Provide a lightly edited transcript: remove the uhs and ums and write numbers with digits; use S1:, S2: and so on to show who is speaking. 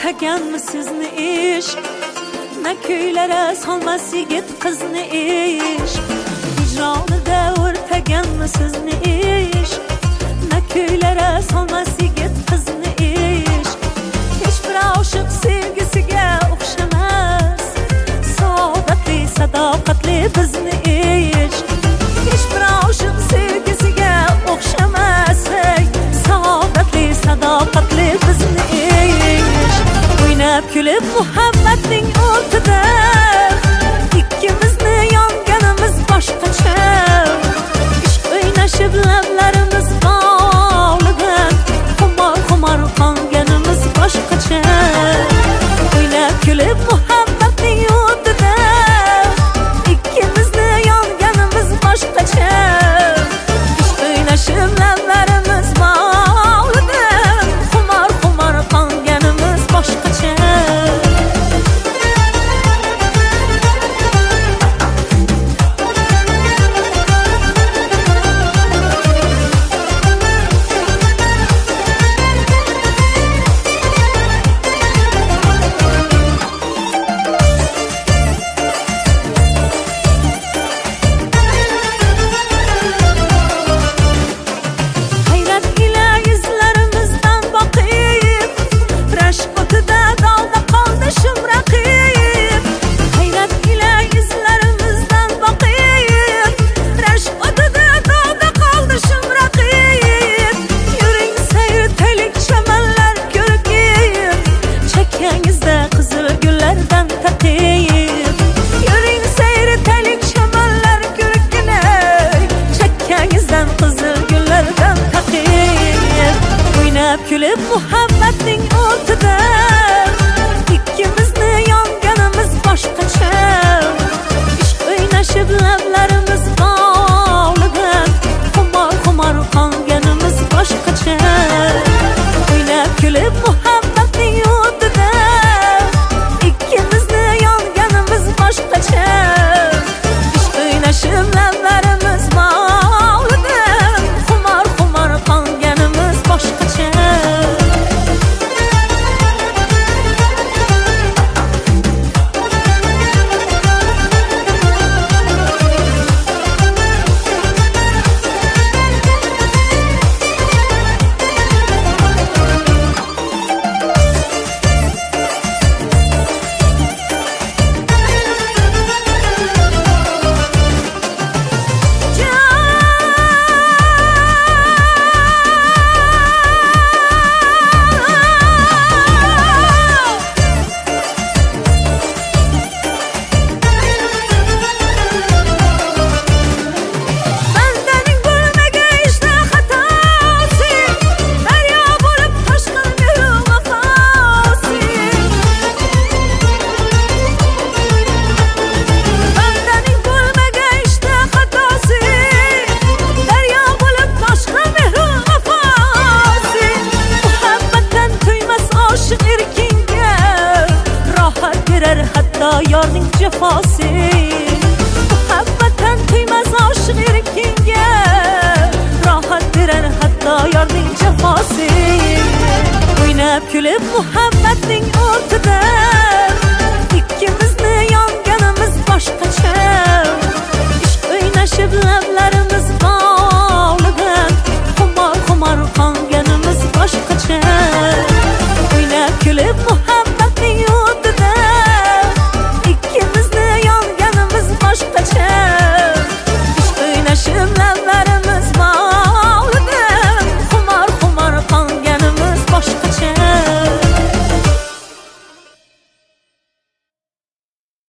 S1: o'rtaganmi sizni ish? Na kuylari solmas yigit qizni ish. Hijronida o'rtaganmi sizni ish? Na kuylari solmas yigit qizni ish. Hech bir oshiq sevgisiga o'xshamas, saodatli, sadoqatli bizni ish. Hech bir oshiq sevgisiga o'xshamas, saodatli, sadoqatli bizni ish. O'ynab kulib muhabbatning o'tida ikkimizni yonganimiz boshqacha. Ishq o'ynashib lablarimiz bog'lidan xumor qonganimiz boshqacha. O'ynab kulib muhabbatning o'tida ikkimizni yonganimiz boshqacha. Ishq o'ynashib lablarimiz bog'lidan xumor qonganimiz boshqacha. Kulib muhabbatning o'tida ikkimizni yonganimiz boshqacha. Ishq o'ynashib lablarimiz bog'lidan xumor qonganimiz boshqacha. O'ynab kulib muhabbatning o'tida ikkimizni yonganimiz boshqacha. Ishq o'ynashib lablarimiz bog'lidan xumor qonganimiz boshqacha. Yorning jafosi muhabbatdan tuymas oshiq erkinga rohat berar hatto yorning jafosi. O'ynab kulib muhabbatning